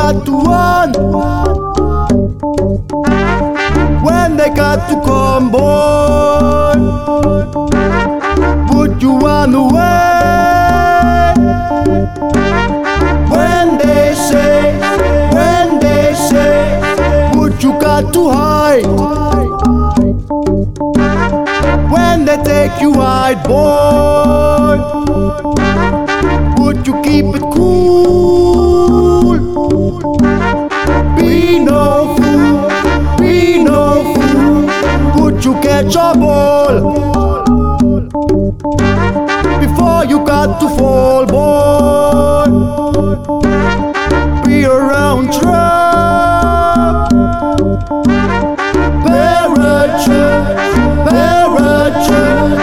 got to run when they got to come, boy? Would you run away when they say, would you got to hide when they take you out, boy? Would you keep it cool? Be no fool, be no fool. Would you catch a ball before you got to fall, boy? Be around trap, parachute, parachute.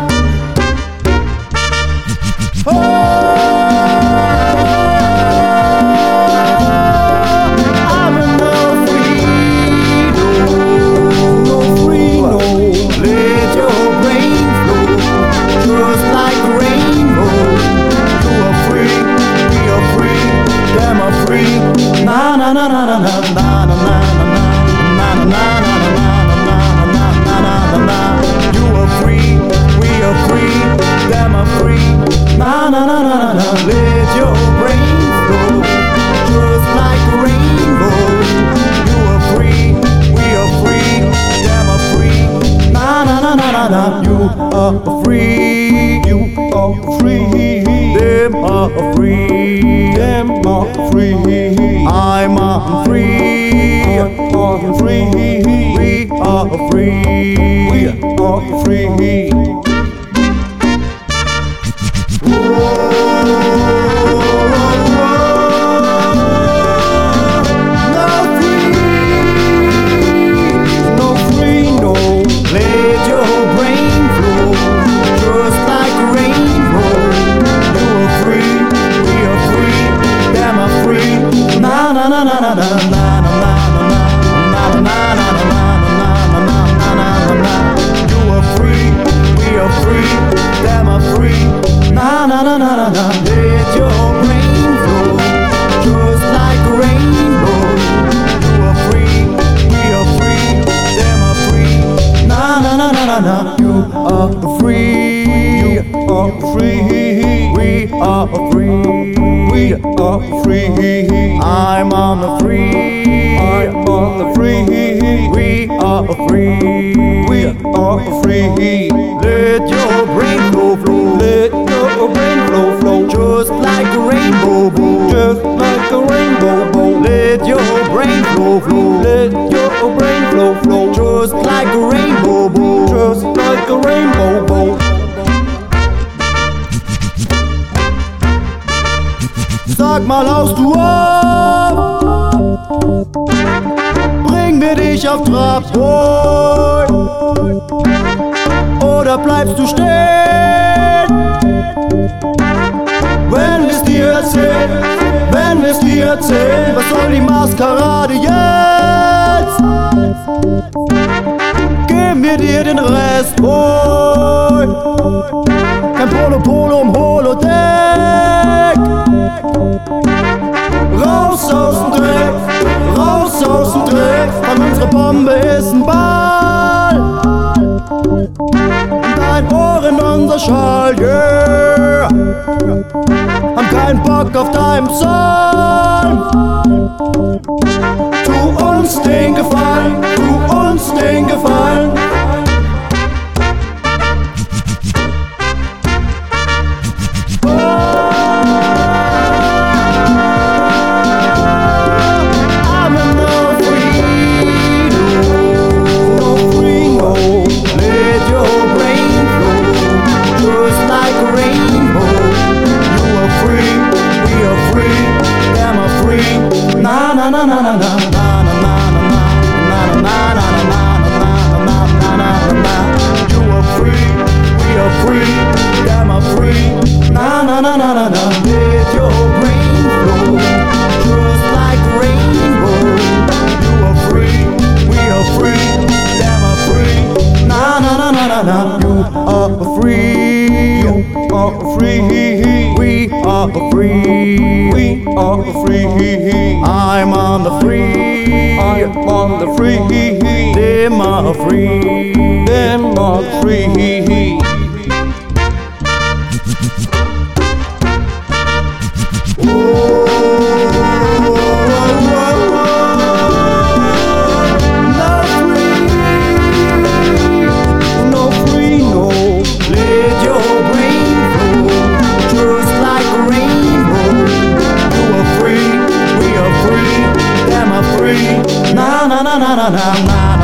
Let your brain flow, just like a rainbow. You are free, we are free, damn are free. Na na na na na na. You are free, you are free. Them are free, them are free. I'm free, I'm free. We are free, we are free. Let your brain flow, just like a rainbow. You are free, we are free, them are free. Na na na na na na. You are free, you are free. We are free, we are free. I'm on the free, I'm on the free. We are free, we are free. Let your brain flow, flow. Let your brain flow, flow. Just like a rainbow, bow. Just like a rainbow, bow. Let your brain flow, flow. Let your brain flow, flow. Just like a rainbow, bow. Just like a rainbow, bow. Sag mal, haust du ab? Bring mir dich auf Trab, boy. Oder bleibst du stehen? Wenn wir's dir erzählen, wenn wir's dir erzählen, was soll die Maskerade jetzt? Gib mir dir den Rest, boy. Kein Polo im Holodeck. Raus aus dem Dreck, raus aus dem Dreck. Und unsere Bombe ist ein Ball. Und dein Ohr in unser Schall, yeah. Haben keinen Bock auf deinen Psalm. Tu uns den Gefallen, tu uns den Gefallen. Na na na na na na na na na na na na. You are free, we are free, damn are free. Na na na na na na. Let your brain flow, just like a rainbow. You are free, we are free, damn are free. Na na na na na na. You are free, we are free. free. We are free. I'm on the free. I'm on the free. Them are free. Them are free. Na na na na na na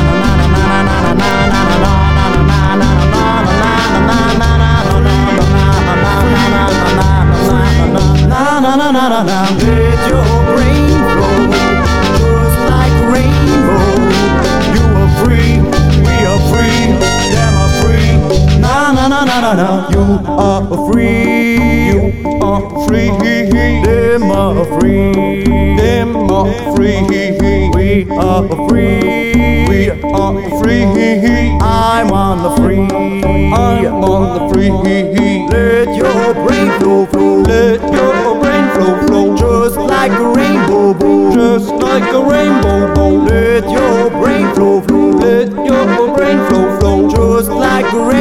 let your brain flow, just like a rainbow. You are free, we are free, them are free. Na na na na na na. You are free, You are free. them are free, Them are free. we are free. We are free. I'm on the free. I'm on the free. Let your brain flow, flow. Let your brain flow, Just like a rainbow, just like a rainbow. Let your brain flow, flow. Let your brain flow, Just like a rainbow.